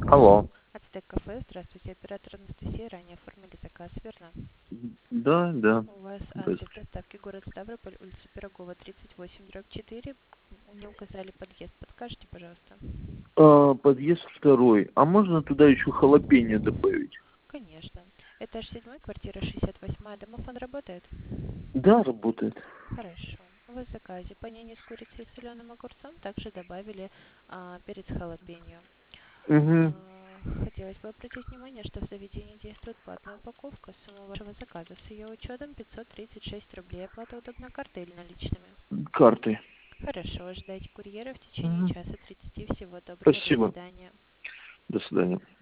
Алло. Ацтек кафе, здравствуйте, оператор Анастасия, ранее оформили заказ, верно? Да, да. У вас адрес Здравствуйте. доставки город Ставрополь, улица Пирогова, 38/4. Не указали подъезд, подскажите, пожалуйста? Подъезд второй. А можно туда еще халапеньо добавить? Конечно. Этаж 7, квартира 68. Домофон работает? Да, работает. Хорошо. В заказе панини с курицей и соленым огурцом также добавили перец халапеньо. Угу. Хотелось бы обратить внимание, что в заведении действует платная упаковка. Сумма вашего заказа с ее учетом 536 рублей. Оплата удобна картой или наличными? Карты. Хорошо, ждайте курьера в течение Угу. часа 30. Всего доброго, до Спасибо. свидания. До свидания.